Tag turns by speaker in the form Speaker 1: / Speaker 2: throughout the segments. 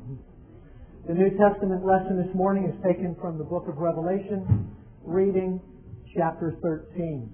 Speaker 1: The New Testament lesson this morning is taken from the book of Revelation, reading chapter 13.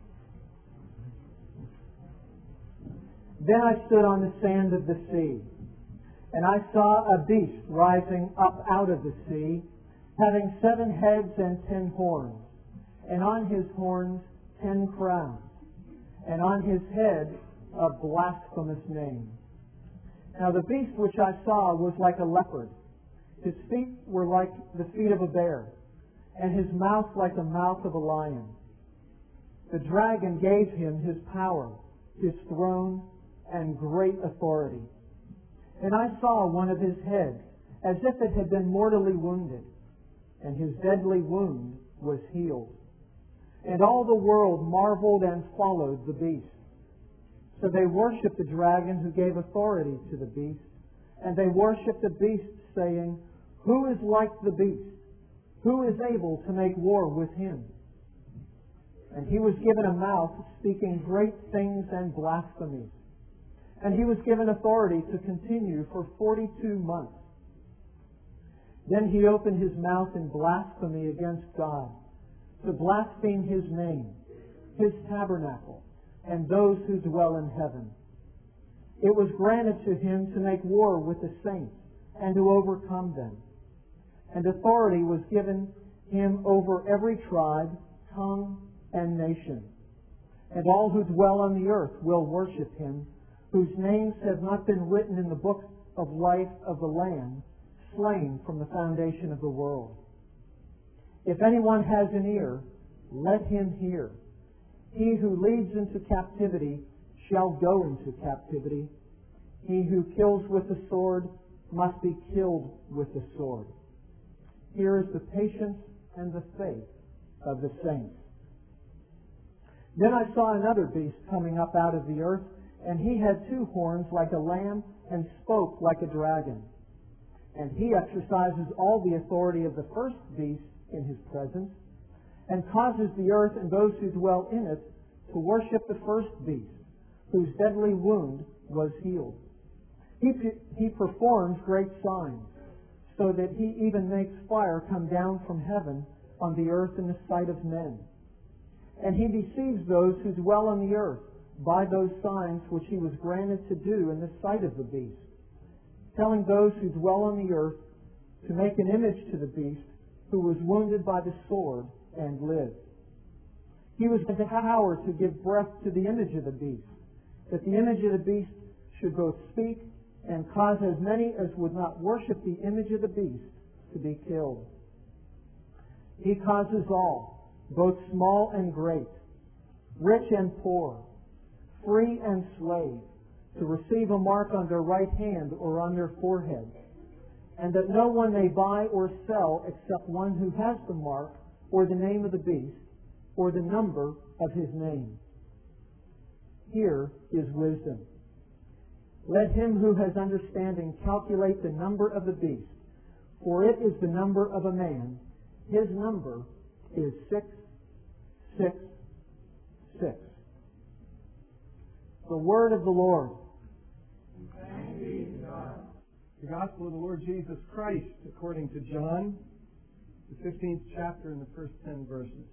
Speaker 1: Then I stood on the sand of the sea, and I saw a beast rising up out of the sea, having 7 heads and 10 horns, and on his horns 10 crowns, and on his head a blasphemous name. Now the beast which I saw was like a leopard. His feet were like the feet of a bear, and his mouth like the mouth of a lion. The dragon gave him his power, his throne, and great authority. And I saw one of his heads as if it had been mortally wounded, and his deadly wound was healed. And all the world marveled and followed the beast. So they worshipped the dragon who gave authority to the beast, and they worshipped the beast, saying, "Who is like the beast? Who is able to make war with him?" And he was given a mouth speaking great things and blasphemies. And he was given authority to continue for 42 months. Then he opened his mouth in blasphemy against God, to blaspheme his name, his tabernacle, and those who dwell in heaven. It was granted to him to make war with the saints and to overcome them. And authority was given him over every tribe, tongue, and nation. And all who dwell on the earth will worship him, whose names have not been written in the book of life of the Lamb, slain from the foundation of the world. If anyone has an ear, let him hear. He who leads into captivity shall go into captivity. He who kills with the sword must be killed with the sword. Here is the patience and the faith of the saints. Then I saw another beast coming up out of the earth, and he had 2 horns like a lamb and spoke like a dragon. And he exercises all the authority of the first beast in his presence, and causes the earth and those who dwell in it to worship the first beast, whose deadly wound was healed. He performs great signs, so that he even makes fire come down from heaven on the earth in the sight of men. And he deceives those who dwell on the earth by those signs which he was granted to do in the sight of the beast, telling those who dwell on the earth to make an image to the beast who was wounded by the sword and lived. He was given power to give breath to the image of the beast, that the image of the beast should both speak and cause as many as would not worship the image of the beast to be killed. He causes all, both small and great, rich and poor, free and slave, to receive a mark on their right hand or on their forehead, and that no one may buy or sell except one who has the mark or the name of the beast or the number of his name. Here is wisdom. Let him who has understanding calculate the number of the beast, for it is the number of a man. His number is 666. The word of the Lord.
Speaker 2: Thanks be to God. The Gospel of the Lord Jesus Christ, according to John, the 15th chapter and the first 10 verses.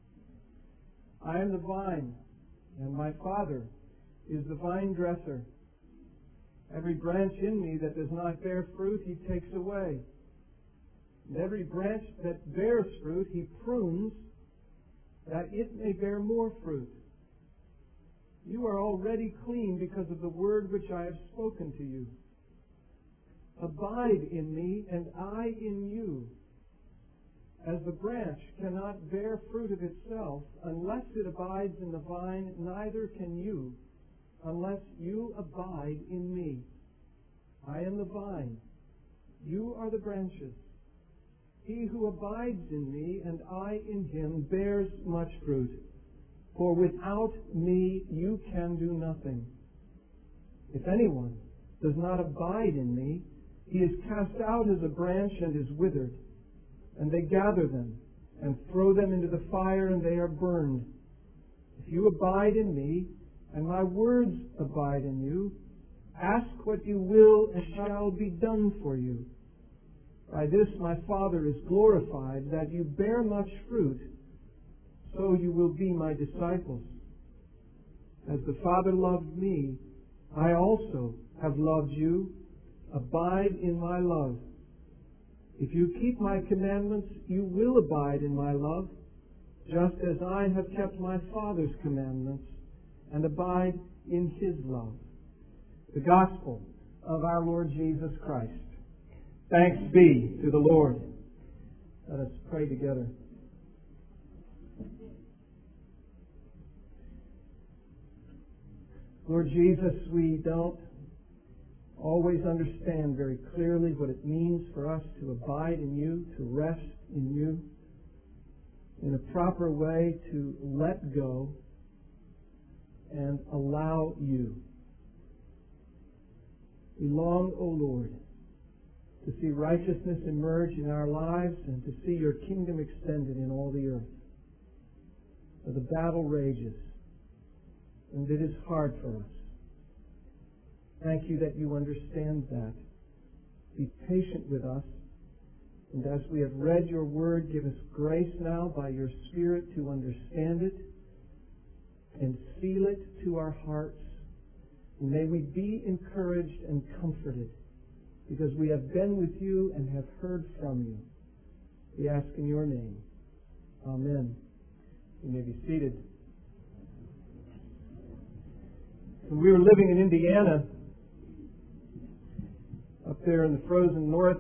Speaker 2: I am the vine, and my Father is the vine dresser. Every branch in me that does not bear fruit, he takes away. And every branch that bears fruit, he prunes, that it may bear more fruit. You are already clean because of the word which I have spoken to you. Abide in me, and I in you. As the branch cannot bear fruit of itself unless it abides in the vine, neither can you unless you abide in me. I am the vine. You are the branches. He who abides in me and I in him bears much fruit. For without me you can do nothing. If anyone does not abide in me, he is cast out as a branch and is withered. And they gather them and throw them into the fire, and they are burned. If you abide in me, and my words abide in you, Ask what you will, and shall be done for you. By this my Father is glorified, that you bear much fruit, so you will be my disciples. As the Father loved me, I also have loved you. Abide in my love. If you keep my commandments, you will abide in my love, just as I have kept my Father's commandments and abide in His love. The Gospel of our Lord Jesus Christ. Thanks be to the Lord. Let us pray together. Lord Jesus, we don't always understand very clearly what it means for us to abide in you, to rest in you, in a proper way to let go and allow you. We long, O Lord, to see righteousness emerge in our lives and to see your kingdom extended in all the earth. For the battle rages, and it is hard for us. Thank you that you understand that. Be patient with us. And as we have read your word, give us grace now by your Spirit to understand it and seal it to our hearts. And may we be encouraged and comforted because we have been with you and have heard from you. We ask in your name. Amen. You may be seated. When we were living in Indiana, up there in the frozen north,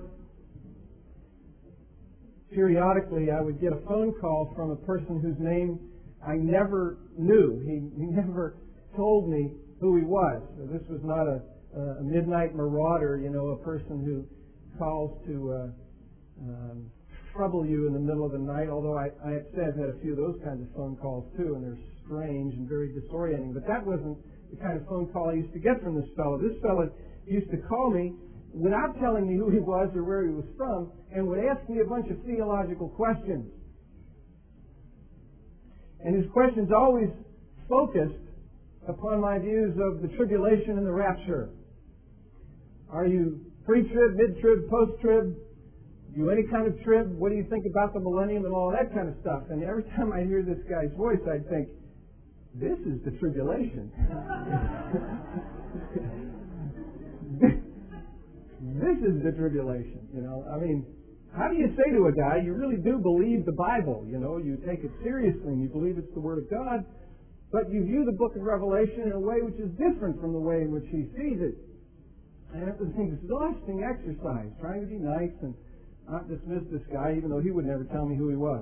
Speaker 2: periodically I would get a phone call from a person whose name I never knew. He never told me who he was. So this was not a midnight marauder, a person who calls to trouble you in the middle of the night, although I have said I've had a few of those kinds of phone calls too, and they're strange and very disorienting. But that wasn't the kind of phone call I used to get from this fellow. This fellow used to call me without telling me who he was or where he was from, and would ask me a bunch of theological questions. And his questions always focused upon my views of the tribulation and the rapture. Are you pre-trib, mid-trib, post-trib? Do any kind of trib? What do you think about the millennium and all that kind of stuff? And every time I hear this guy's voice, I'd think, this is the tribulation. This is the tribulation, I mean, how do you say to a guy, you really do believe the Bible, you take it seriously and you believe it's the Word of God, but you view the book of Revelation in a way which is different from the way in which he sees it. And it was an exhausting exercise, trying to be nice and not dismiss this guy, even though he would never tell me who he was.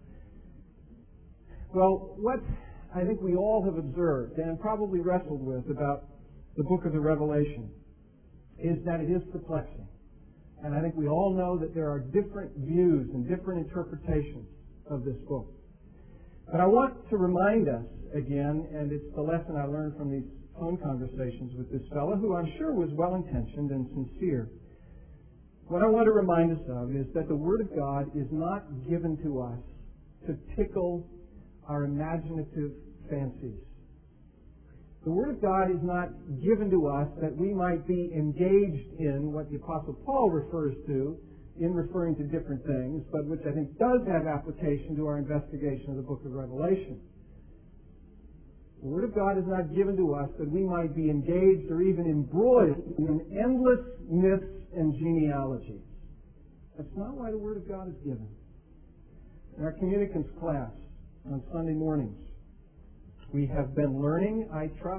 Speaker 2: Well, what I think we all have observed and probably wrestled with about the book of the Revelation is that it is perplexing. And I think we all know that there are different views and different interpretations of this book. But I want to remind us again, and it's the lesson I learned from these phone conversations with this fellow, who I'm sure was well-intentioned and sincere. What I want to remind us of is that the Word of God is not given to us to tickle our imaginative fancies. The Word of God is not given to us that we might be engaged in what the Apostle Paul refers to in referring to different things, but which I think does have application to our investigation of the book of Revelation. The Word of God is not given to us that we might be engaged or even embroiled in endless myths and genealogies. That's not why the Word of God is given. In our communicants class on Sunday mornings, we have been learning, I trust,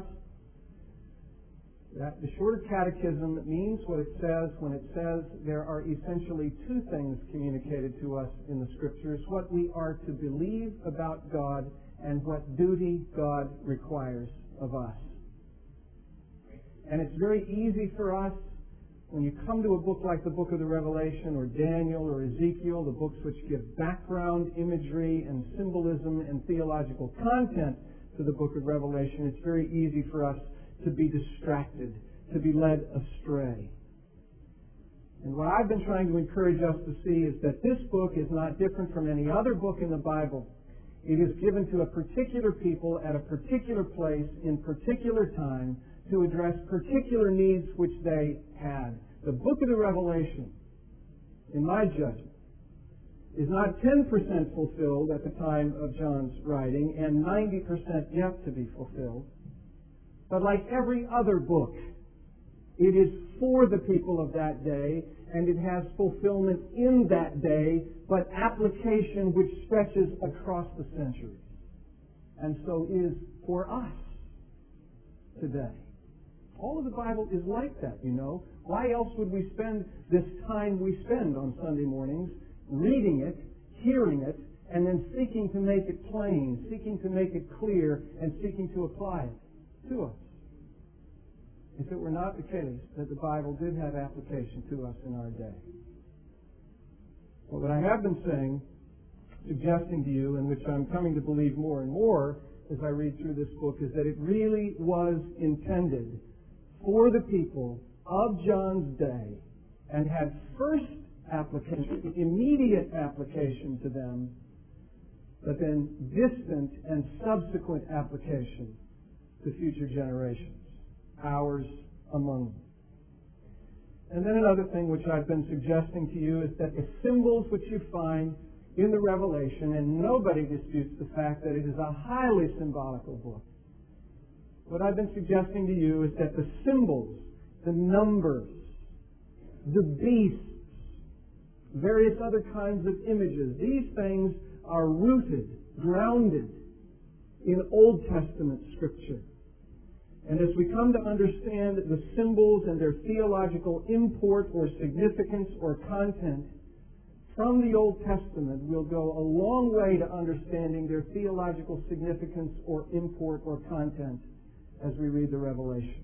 Speaker 2: that the Shorter Catechism means what it says when it says there are essentially two things communicated to us in the Scriptures: what we are to believe about God and what duty God requires of us. And it's very easy for us, when you come to a book like the book of the Revelation or Daniel or Ezekiel, the books which give background imagery and symbolism and theological content to the book of Revelation, it's very easy for us to be distracted, to be led astray. And what I've been trying to encourage us to see is that this book is not different from any other book in the Bible. It is given to a particular people at a particular place in particular time to address particular needs which they had. The book of the Revelation, in my judgment, is not 10% fulfilled at the time of John's writing and 90% yet to be fulfilled. But like every other book, it is for the people of that day, and it has fulfillment in that day, but application which stretches across the centuries. And so is for us today. All of the Bible is like that, you know. Why else would we spend this time we spend on Sunday mornings reading it, hearing it, and then seeking to make it plain, seeking to make it clear, and seeking to apply it to us? If it were not the case that the Bible did have application to us in our day. But what I have been saying, suggesting to you, and which I'm coming to believe more and more as I read through this book, is that it really was intended for the people of John's day and had first application, immediate application to them, but then distant and subsequent application to future generations, ours among them. And then another thing which I've been suggesting to you is that the symbols which you find in the Revelation, and nobody disputes the fact that it is a highly symbolical book. What I've been suggesting to you is that the symbols, the numbers, the beasts, various other kinds of images, these things are rooted, grounded in Old Testament Scripture. And as we come to understand the symbols and their theological import or significance or content from the Old Testament, we'll go a long way to understanding their theological significance or import or content as we read the Revelation.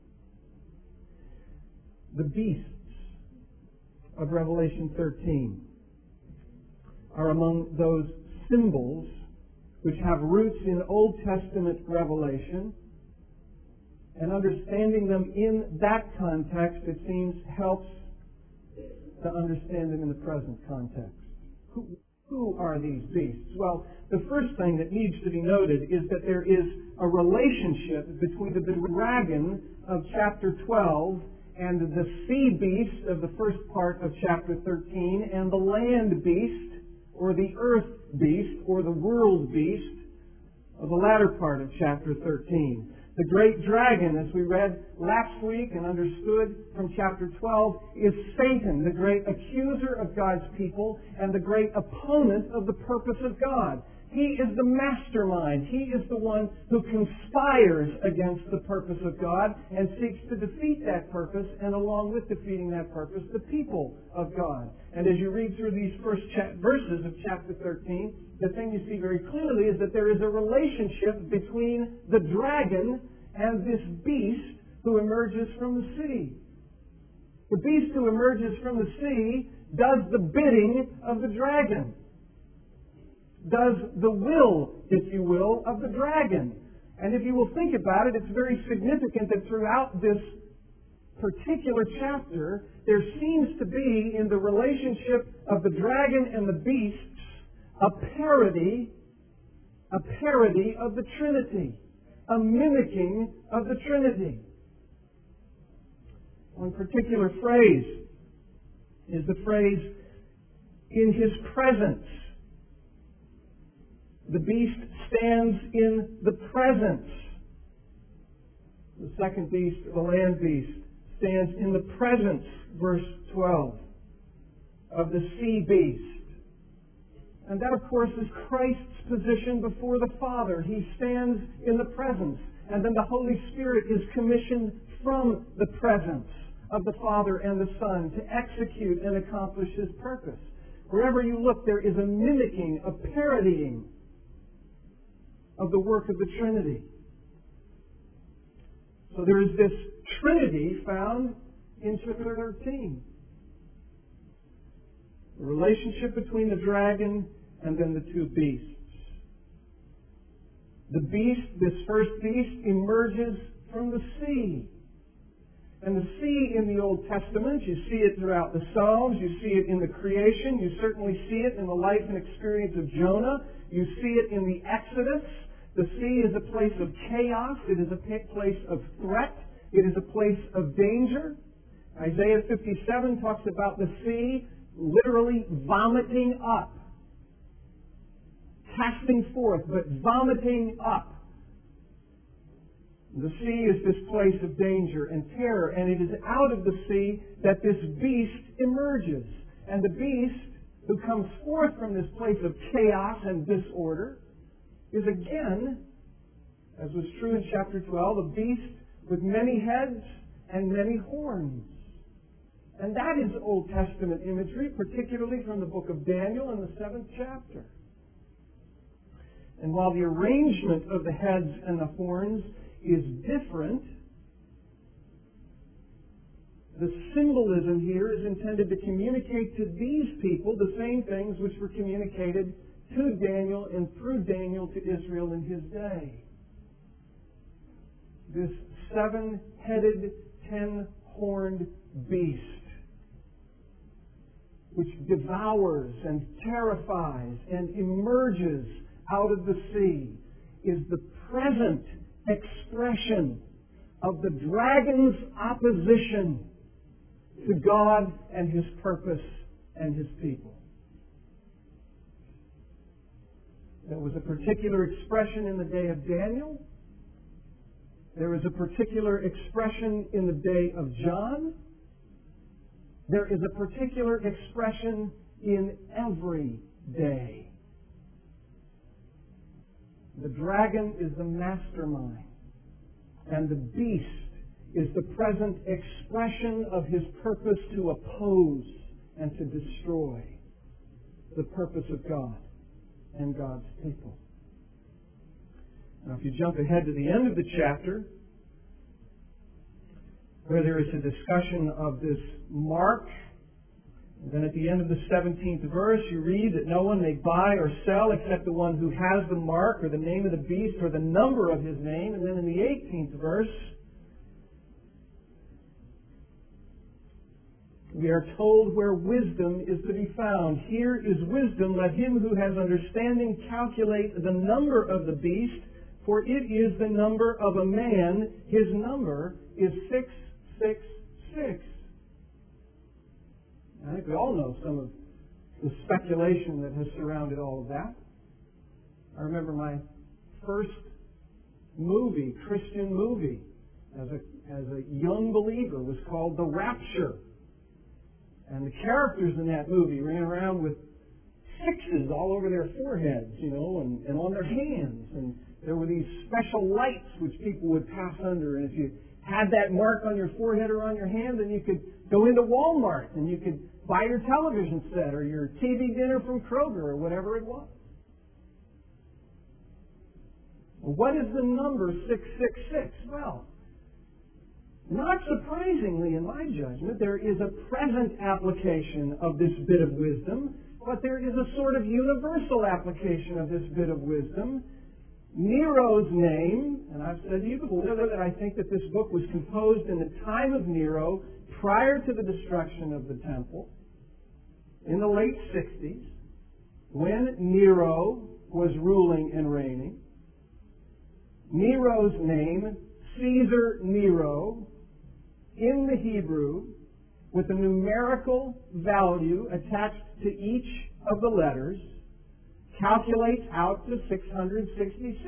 Speaker 2: The beasts of Revelation 13 are among those symbols which have roots in Old Testament revelation, and understanding them in that context, it seems, helps to understand them in the present context. Who are these beasts? Well, the first thing that needs to be noted is that there is a relationship between the dragon of chapter 12 and the sea beast of the first part of chapter 13 and the land beast or the earth beast or the world beast of the latter part of chapter 13. The great dragon, as we read last week and understood from chapter 12, is Satan, the great accuser of God's people and the great opponent of the purpose of God. He is the mastermind. He is the one who conspires against the purpose of God and seeks to defeat that purpose, and along with defeating that purpose, the people of God. And as you read through these first verses of chapter 13, the thing you see very clearly is that there is a relationship between the dragon and this beast who emerges from the sea. The beast who emerges from the sea does the bidding of the dragon, does the will, if you will, of the dragon. And if you will think about it, it's very significant that throughout this particular chapter, there seems to be, in the relationship of the dragon and the beasts, a parody of the Trinity, a mimicking of the Trinity. One particular phrase is the phrase, in his presence. The beast stands in the presence. The second beast, the land beast, stands in the presence, verse 12, of the sea beast. And that, of course, is Christ's position before the Father. He stands in the presence. And then the Holy Spirit is commissioned from the presence of the Father and the Son to execute and accomplish His purpose. Wherever you look, there is a mimicking, a parodying of the work of the Trinity. So there is this Trinity found in chapter 13. The relationship between the dragon and then the two beasts. The beast, this first beast, emerges from the sea. And the sea in the Old Testament, you see it throughout the Psalms, you see it in the creation, you certainly see it in the life and experience of Jonah, you see it in the Exodus. The sea is a place of chaos, it is a place of threat, It is a place of danger. Isaiah 57 talks about the sea literally vomiting up, casting forth, but vomiting up. The sea is this place of danger and terror, and it is out of the sea that this beast emerges. And the beast who comes forth from this place of chaos and disorder is again, as was true in chapter 12, a beast with many heads and many horns. And that is Old Testament imagery, particularly from the book of Daniel in the 7th chapter. And while the arrangement of the heads and the horns is different, the symbolism here is intended to communicate to these people the same things which were communicated to Daniel and through Daniel to Israel in his day. This 7-headed, 10-horned beast, which devours and terrifies and emerges out of the sea, is the present expression of the dragon's opposition to God and His purpose and His people. There was a particular expression in the day of Daniel. There is a particular expression in the day of John. There is a particular expression in every day. The dragon is the mastermind, and the beast is the present expression of his purpose to oppose and to destroy the purpose of God and God's people. Now, if you jump ahead to the end of the chapter, where there is a discussion of this mark, and then at the end of the 17th verse, you read that no one may buy or sell except the one who has the mark or the name of the beast or the number of his name. And then in the 18th verse, we are told where wisdom is to be found. Here is wisdom. Let him who has understanding calculate the number of the beast, for it is the number of a man. His number is 666. I think we all know some of the speculation that has surrounded all of that. I remember my first movie, Christian movie, as a young believer was called The Rapture. And the characters in that movie ran around with sixes all over their foreheads, and on their hands. And there were these special lights which people would pass under. And if you had that mark on your forehead or on your hand, then you could go into Walmart and you could buy your television set or your TV dinner from Kroger or whatever it was. What is the number 666? Well, not surprisingly, in my judgment, there is a present application of this bit of wisdom, but there is a sort of universal application of this bit of wisdom. Nero's name, and I've said to you before that I think that this book was composed in the time of Nero, prior to the destruction of the temple, in the late 60s, when Nero was ruling and reigning. Nero's name, Caesar Nero, in the Hebrew, with a numerical value attached to each of the letters, calculates out to 666.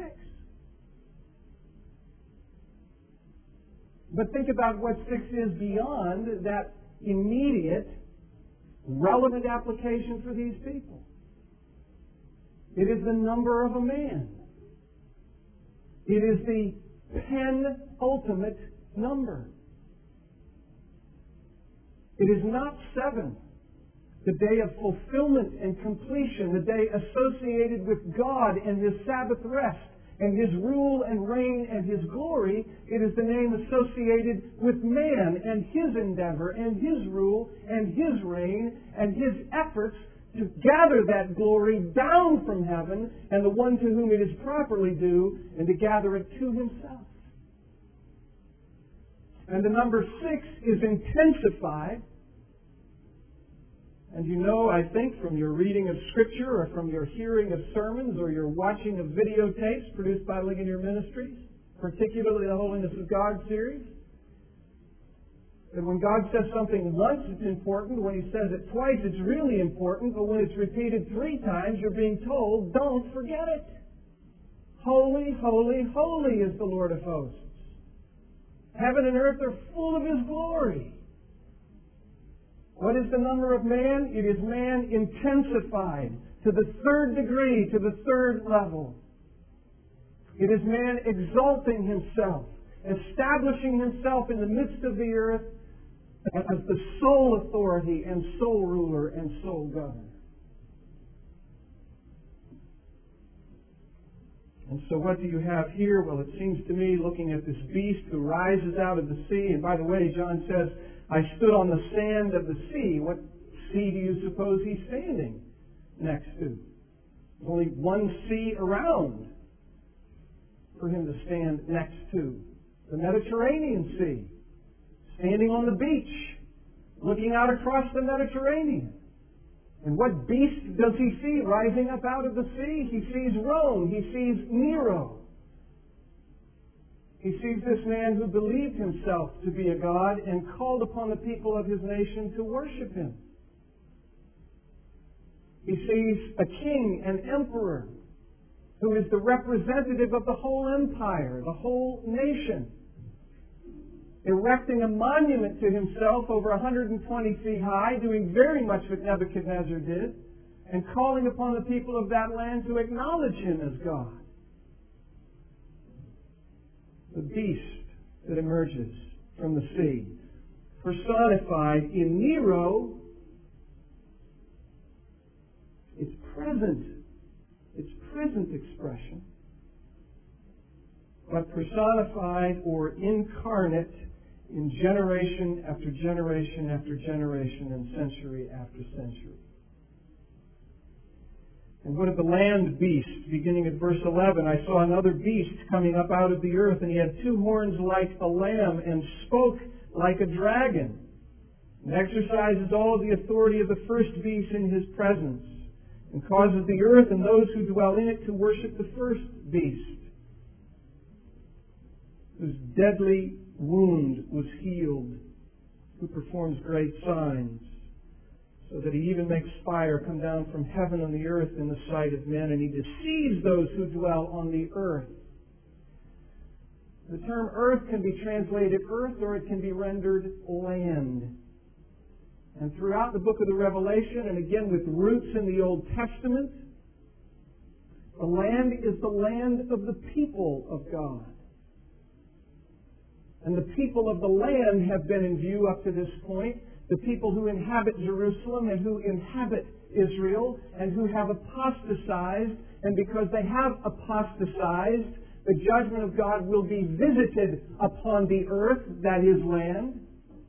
Speaker 2: But think about what 6 is beyond that immediate, relevant application for these people. It is the number of a man. It is the penultimate number. It is not 7, the day of fulfillment and completion, the day associated with God and His Sabbath rest and His rule and reign and His glory. It is the name associated with man and his endeavor and his rule and his reign and his efforts to gather that glory down from heaven and the one to whom it is properly due, and to gather it to Himself. And the number 6 is intensified. And you know, I think, from your reading of Scripture or from your hearing of sermons or your watching of videotapes produced by Ligonier Ministries, particularly the Holiness of God series, That when God says something once, it's important. When He says it twice, it's really important. But when it's repeated 3 times, you're being told, don't forget it. Holy, holy, holy is the Lord of hosts. Heaven and earth are full of His glory. What is the number of man? It is man intensified to the 3rd degree, to the 3rd level. It is man exalting himself, establishing himself in the midst of the earth as the sole authority and sole ruler and sole governor. And so what do you have here? Well, it seems to me, looking at this beast who rises out of the sea, and by the way, John says, I stood on the sand of the sea. What sea do you suppose he's standing next to? There's only one sea around for him to stand next to. The Mediterranean Sea. Standing on the beach, looking out across the Mediterranean. And what beast does he see rising up out of the sea? He sees Rome. He sees Nero. He sees this man who believed himself to be a god and called upon the people of his nation to worship him. He sees a king, an emperor, who is the representative of the whole empire, the whole nation, erecting a monument to himself over 120 feet high, doing very much what Nebuchadnezzar did, and calling upon the people of that land to acknowledge him as God. The beast that emerges from the sea, personified in Nero, its present expression, but personified or incarnate in generation after generation after generation and century after century. And what of the land beast? Beginning at verse 11, I saw another beast coming up out of the earth, and he had 2 horns like a lamb and spoke like a dragon, and exercises all of the authority of the first beast in his presence, and causes the earth and those who dwell in it to worship the first beast, whose deadly wound was healed, who performs great signs, so that he even makes fire come down from heaven on the earth in the sight of men, and he deceives those who dwell on the earth. The term earth can be translated earth, or it can be rendered land. And throughout the book of the Revelation, and again with roots in the Old Testament, the land is the land of the people of God. And the people of the land have been in view up to this point. The people who inhabit Jerusalem and who inhabit Israel and who have apostatized. And because they have apostatized, the judgment of God will be visited upon the earth, that is land.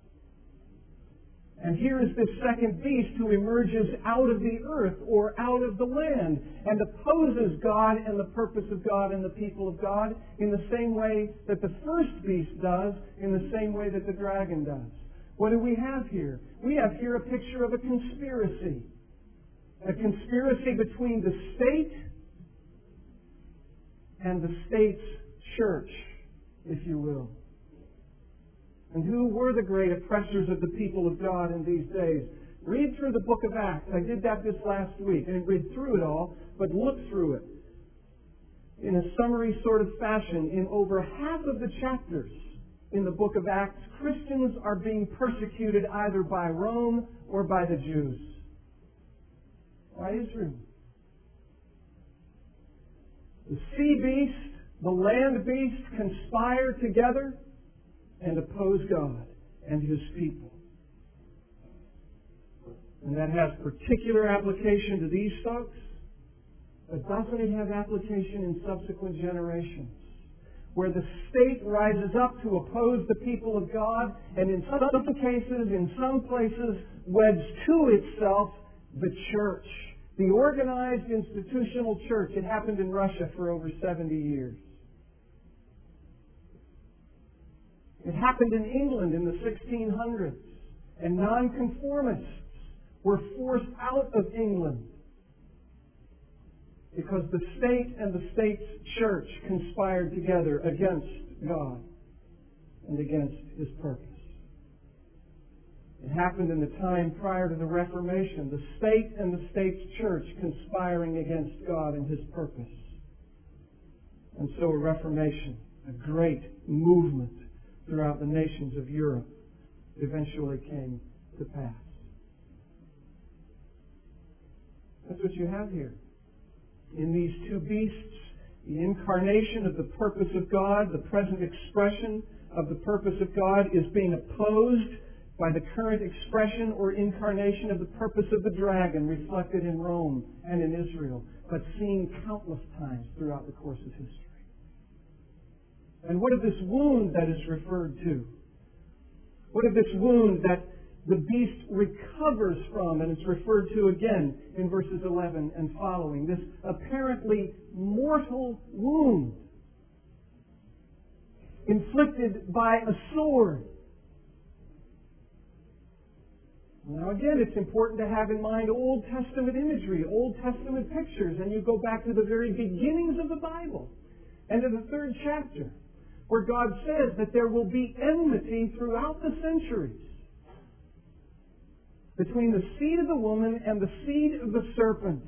Speaker 2: And here is this second beast who emerges out of the earth or out of the land and opposes God and the purpose of God and the people of God in the same way that the first beast does, in the same way that the dragon does. What do we have here? We have here a picture of a conspiracy. A conspiracy between the state and the state's church, if you will. And who were the great oppressors of the people of God in these days? Read through the book of Acts. I did that this last week. I didn't read through it all, but look through it in a summary sort of fashion. In over half of the chapters in the book of Acts, Christians are being persecuted either by Rome or by the Jews. By Israel. The sea beast, the land beast conspire together and oppose God and His people. And that has particular application to these folks, but doesn't it have application in subsequent generations? Where the state rises up to oppose the people of God, and in some cases, in some places, weds to itself the church. The organized institutional church. It happened in Russia for over 70 years. It happened in England in the 1600s, and nonconformists were forced out of England because the state and the state's church conspired together against God and against His purpose. It happened in the time prior to the Reformation, the state and the state's church conspiring against God and His purpose. And so a Reformation, a great movement throughout the nations of Europe, eventually came to pass. That's what you have here. In these two beasts, the incarnation of the purpose of God, the present expression of the purpose of God, is being opposed by the current expression or incarnation of the purpose of the dragon, reflected in Rome and in Israel, but seen countless times throughout the course of history. And what of this wound that is referred to? What of this wound that the beast recovers from, and it's referred to again in verses 11 and following? This apparently mortal wound inflicted by a sword. Now again, it's important to have in mind Old Testament imagery, Old Testament pictures, and you go back to the very beginnings of the Bible and to the 3rd chapter, where God says that there will be enmity throughout the centuries between the seed of the woman and the seed of the serpent.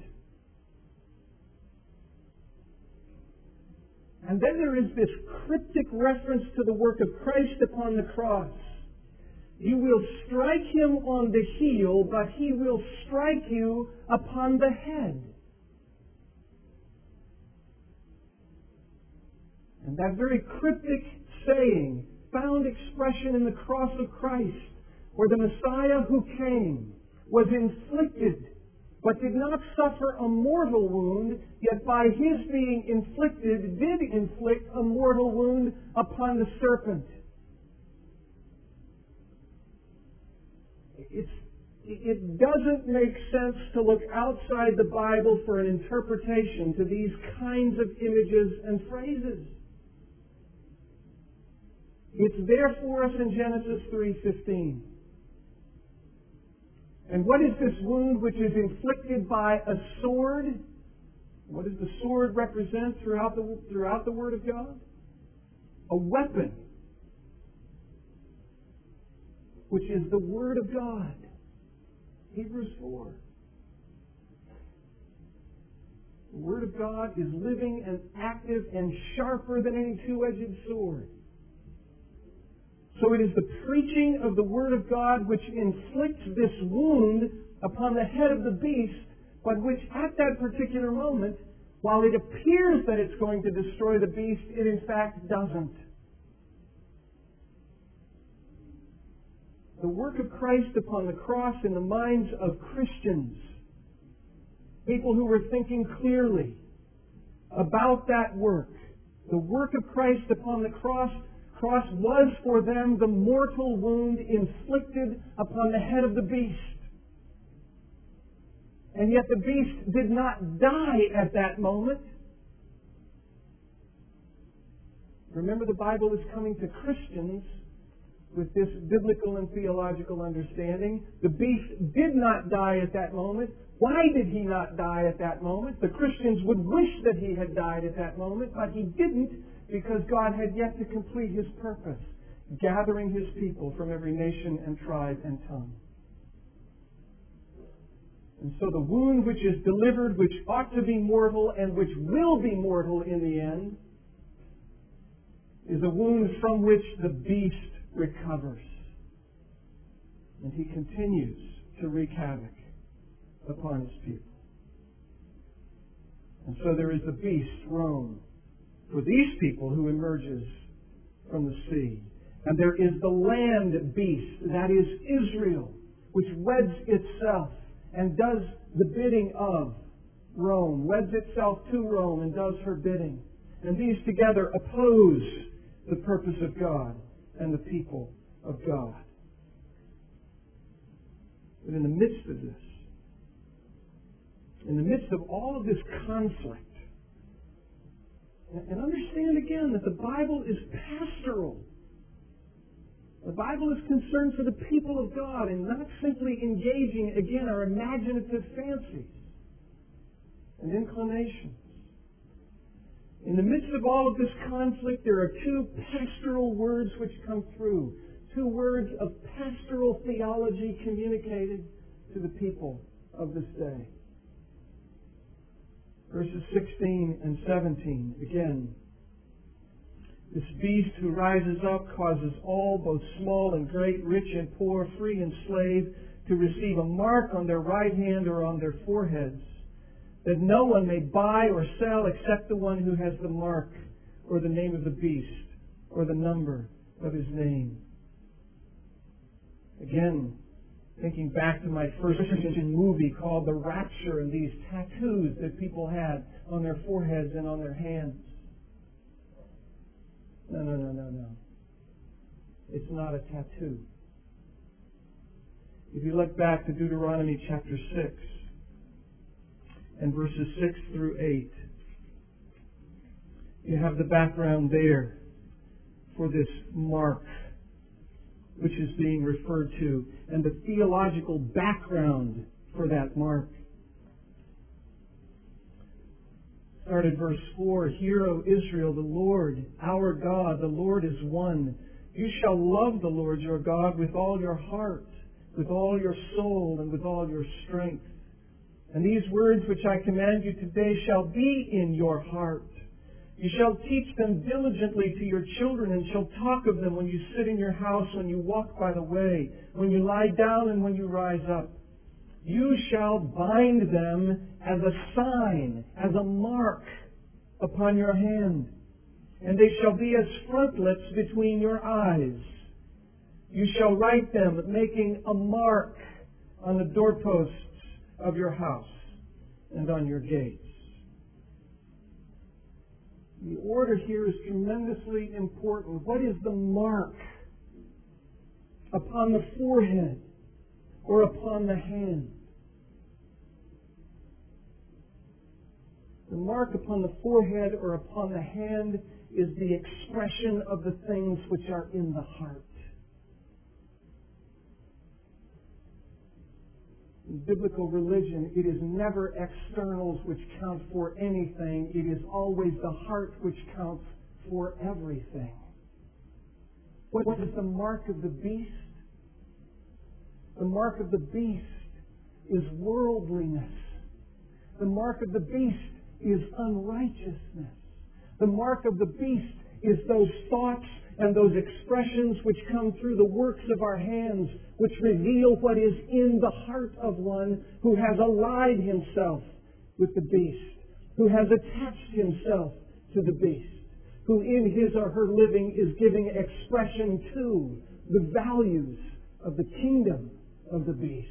Speaker 2: And then there is this cryptic reference to the work of Christ upon the cross. You will strike him on the heel, but he will strike you upon the head. And that very cryptic saying found expression in the cross of Christ, where the Messiah who came was inflicted, but did not suffer a mortal wound, yet by his being inflicted, did inflict a mortal wound upon the serpent. It doesn't make sense to look outside the Bible for an interpretation to these kinds of images and phrases. It's there for us in Genesis 3:15. And what is this wound which is inflicted by a sword? What does the sword represent throughout the Word of God? A weapon, which is the Word of God. Hebrews 4. The Word of God is living and active and sharper than any two-edged sword. So it is the preaching of the Word of God which inflicts this wound upon the head of the beast, but which at that particular moment, while it appears that it's going to destroy the beast, it in fact doesn't. The work of Christ upon the cross in the minds of Christians, people who were thinking clearly about that work, the work of Christ upon the cross was for them the mortal wound inflicted upon the head of the beast. And yet the beast did not die at that moment. Remember, the Bible is coming to Christians with this biblical and theological understanding. The beast did not die at that moment. Why did he not die at that moment? The Christians would wish that he had died at that moment, but he didn't, because God had yet to complete His purpose, gathering His people from every nation and tribe and tongue. And so the wound which is delivered, which ought to be mortal and which will be mortal in the end, is a wound from which the beast recovers. And he continues to wreak havoc upon his people. And so there is the beast, Rome, for these people who emerges from the sea. And there is the land beast, that is Israel, which weds itself and does the bidding of Rome, weds itself to Rome and does her bidding. And these together oppose the purpose of God and the people of God. But in the midst of this, in the midst of all of this conflict, and understand again that the Bible is pastoral. The Bible is concerned for the people of God and not simply engaging, again, our imaginative fancies and inclinations. In the midst of all of this conflict, there are two pastoral words which come through 2 words of pastoral theology communicated to the people of this day. Verses 16 and 17, again. This beast who rises up causes all, both small and great, rich and poor, free and slave, to receive a mark on their right hand or on their foreheads, that no one may buy or sell except the one who has the mark, or the name of the beast, or the number of his name. Again, thinking back to my first Christian movie called The Rapture, and these tattoos that people had on their foreheads and on their hands. No. It's not a tattoo. If you look back to Deuteronomy chapter 6 and verses 6 through 8, you have the background there for this mark which is being referred to, and the theological background for that mark. Start at verse 4. Hear, O Israel, the Lord, our God, the Lord is one. You shall love the Lord your God with all your heart, with all your soul, and with all your strength. And these words which I command you today shall be in your heart. You shall teach them diligently to your children, and shall talk of them when you sit in your house, when you walk by the way, when you lie down, and when you rise up. You shall bind them as a sign, as a mark upon your hand, and they shall be as frontlets between your eyes. You shall write them, making a mark on the doorposts of your house and on your gates. The order here is tremendously important. What is the mark upon the forehead or upon the hand? The mark upon the forehead or upon the hand is the expression of the things which are in the heart. In biblical religion, it is never externals which count for anything. It is always the heart which counts for everything. What is the mark of the beast? The mark of the beast is worldliness. The mark of the beast is unrighteousness. The mark of the beast is those thoughts and those expressions which come through the works of our hands, which reveal what is in the heart of one who has allied himself with the beast, who has attached himself to the beast, who in his or her living is giving expression to the values of the kingdom of the beast.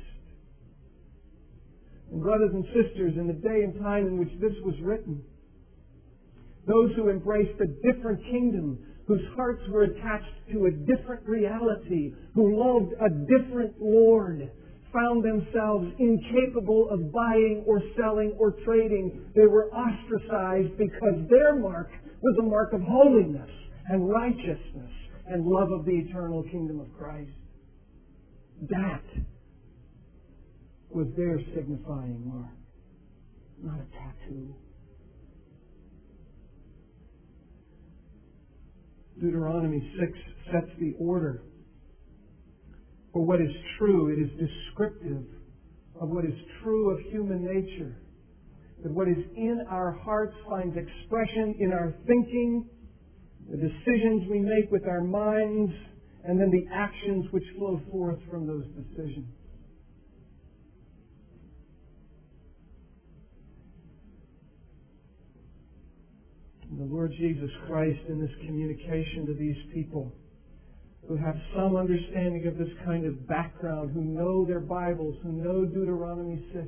Speaker 2: And brothers and sisters, in the day and time in which this was written, those who embraced a different kingdom, whose hearts were attached to a different reality, who loved a different Lord, found themselves incapable of buying or selling or trading. They were ostracized because their mark was a mark of holiness and righteousness and love of the eternal kingdom of Christ. That was their signifying mark, not a tattoo. Deuteronomy 6 sets the order for what is true. It is descriptive of what is true of human nature. That what is in our hearts finds expression in our thinking, the decisions we make with our minds, and then the actions which flow forth from those decisions. The Lord Jesus Christ, in this communication to these people who have some understanding of this kind of background, who know their Bibles, who know Deuteronomy 6,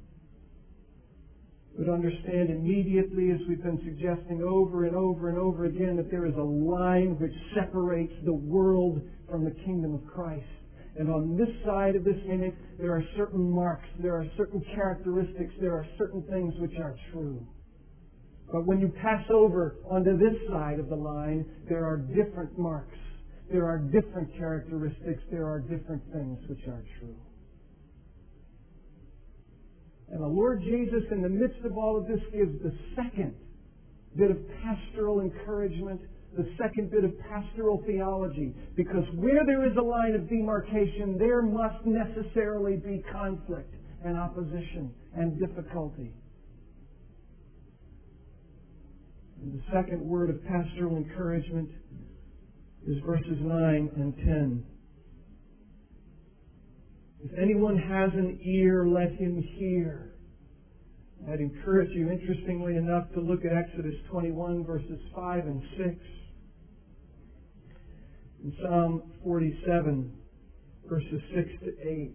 Speaker 2: would understand immediately, as we've been suggesting over and over and over again, that there is a line which separates the world from the kingdom of Christ. And on this side of this image, there are certain marks, there are certain characteristics, there are certain things which are true. But when you pass over onto this side of the line, there are different marks. There are different characteristics. There are different things which are true. And the Lord Jesus, in the midst of all of this, gives the second bit of pastoral encouragement the second bit of pastoral theology, because where there is a line of demarcation, there must necessarily be conflict and opposition and difficulty. And the second word of pastoral encouragement is verses 9 and 10. If anyone has an ear, let him hear. I'd encourage you, interestingly enough, to look at Exodus 21, verses 5 and 6. In Psalm 47, verses 6 to 8.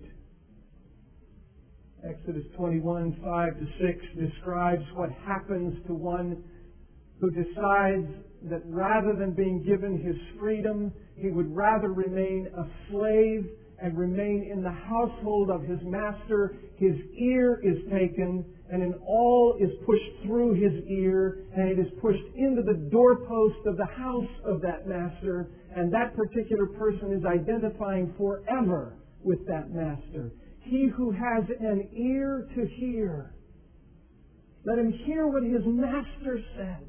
Speaker 2: Exodus 21, 5 to 6 describes what happens to one who decides that rather than being given his freedom, he would rather remain a slave and remain in the household of his master. His ear is taken, and an awl is pushed through his ear, and it is pushed into the doorpost of the house of that master, and that particular person is identifying forever with that master. He who has an ear to hear, let him hear what his master says.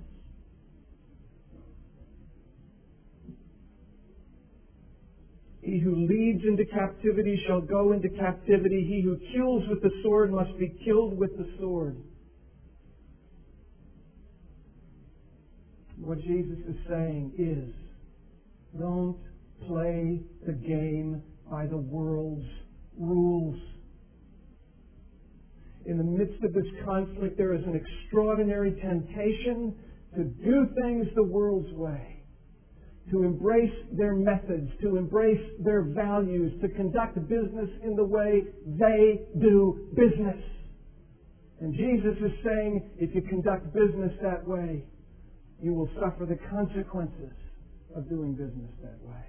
Speaker 2: He who leads into captivity shall go into captivity. He who kills with the sword must be killed with the sword. What Jesus is saying is, don't play the game by the world's rules. In the midst of this conflict, there is an extraordinary temptation to do things the world's way, to embrace their methods, to embrace their values, to conduct business in the way they do business. And Jesus is saying, if you conduct business that way, you will suffer the consequences of doing business that way.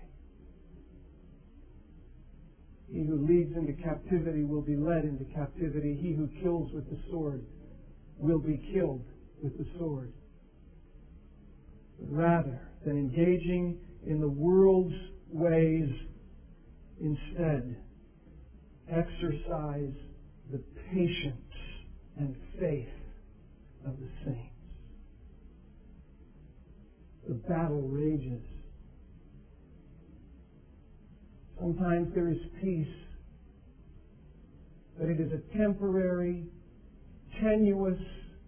Speaker 2: He who leads into captivity will be led into captivity. He who kills with the sword will be killed with the sword. But rather than engaging in the world's ways, instead, exercise the patience and faith of the saints. The battle rages. Sometimes there is peace, but it is a temporary, tenuous,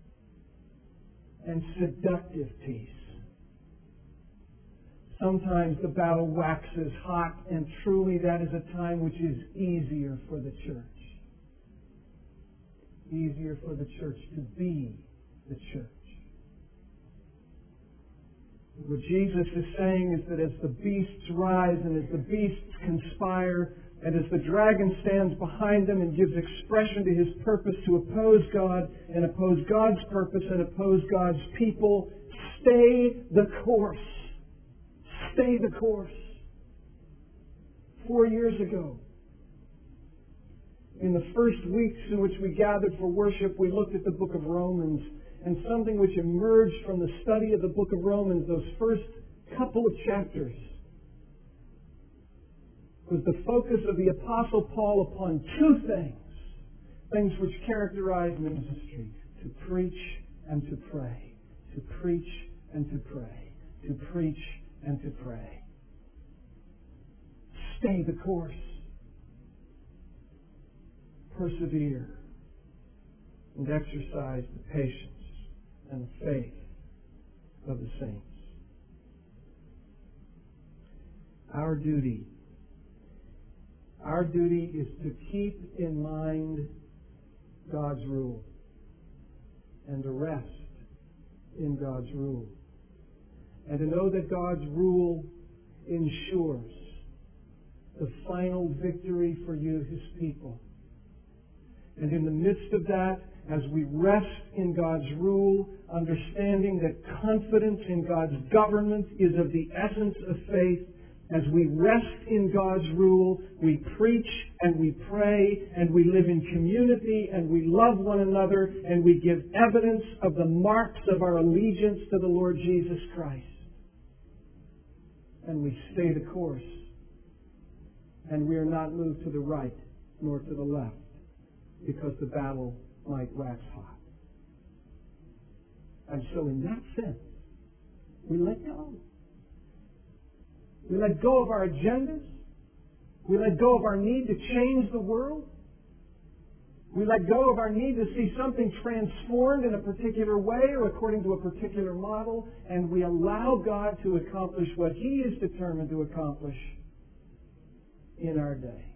Speaker 2: and seductive peace. Sometimes the battle waxes hot, and truly that is a time which is easier for the church. Easier for the church to be the church. What Jesus is saying is that as the beasts rise and as the beasts conspire and as the dragon stands behind them and gives expression to his purpose to oppose God and oppose God's purpose and oppose God's people, stay the course. Stay the course. 4 years ago, in the first weeks in which we gathered for worship, we looked at the book of Romans, and something which emerged from the study of the book of Romans, those first couple of chapters, was the focus of the Apostle Paul upon two things which characterize ministry: to preach and to pray, to preach and to pray, to preach and to pray. Stay the course. Persevere and exercise the patience and the faith of the saints. Our duty is to keep in mind God's rule and to rest in God's rule, and to know that God's rule ensures the final victory for you, His people. And in the midst of that, as we rest in God's rule, understanding that confidence in God's government is of the essence of faith, as we rest in God's rule, we preach and we pray and we live in community and we love one another and we give evidence of the marks of our allegiance to the Lord Jesus Christ. And we stay the course. And we are not moved to the right nor to the left, because the battle might wax hot. And so in that sense, we let go. We let go of our agendas. We let go of our need to change the world. We let go of our need to see something transformed in a particular way or according to a particular model, and we allow God to accomplish what He is determined to accomplish in our day.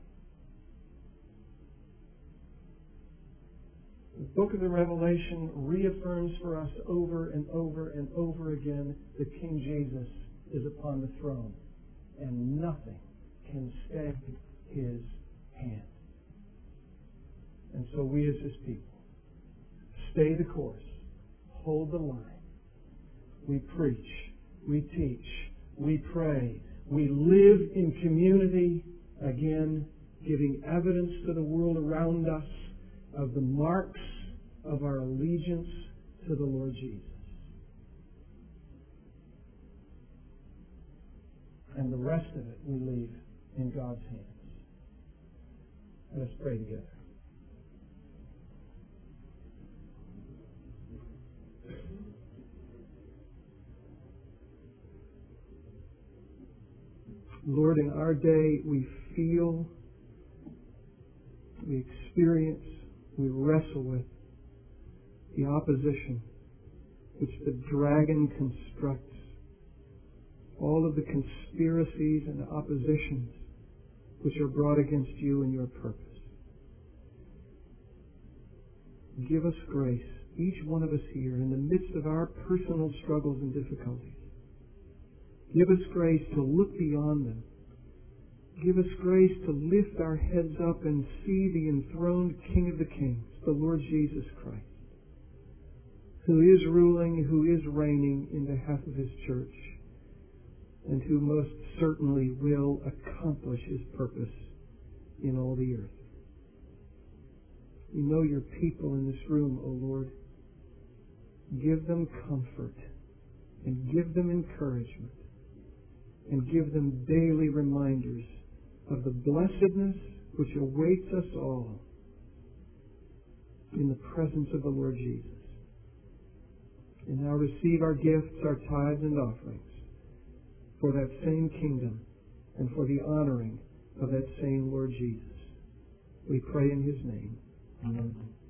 Speaker 2: The book of the Revelation reaffirms for us over and over and over again that King Jesus is upon the throne, and nothing can stay His hand. And so we as His people stay the course, hold the line. We preach, we teach, we pray, we live in community, again, giving evidence to the world around us of the marks of our allegiance to the Lord Jesus. And the rest of it we leave in God's hands. Let us pray together. Lord, in our day we feel, we experience, we wrestle with the opposition which the dragon constructs, all of the conspiracies and oppositions which are brought against you and your purpose. Give us grace, each one of us here, in the midst of our personal struggles and difficulties. Give us grace to look beyond them. Give us grace to lift our heads up and see the enthroned King of the Kings, the Lord Jesus Christ, who is ruling, who is reigning in behalf of His church, and who most certainly will accomplish His purpose in all the earth. We know your people in this room, O Lord. Give them comfort and give them encouragement and give them daily reminders of the blessedness which awaits us all in the presence of the Lord Jesus. And now receive our gifts, our tithes and offerings for that same kingdom and for the honoring of that same Lord Jesus. We pray in His name. Amen.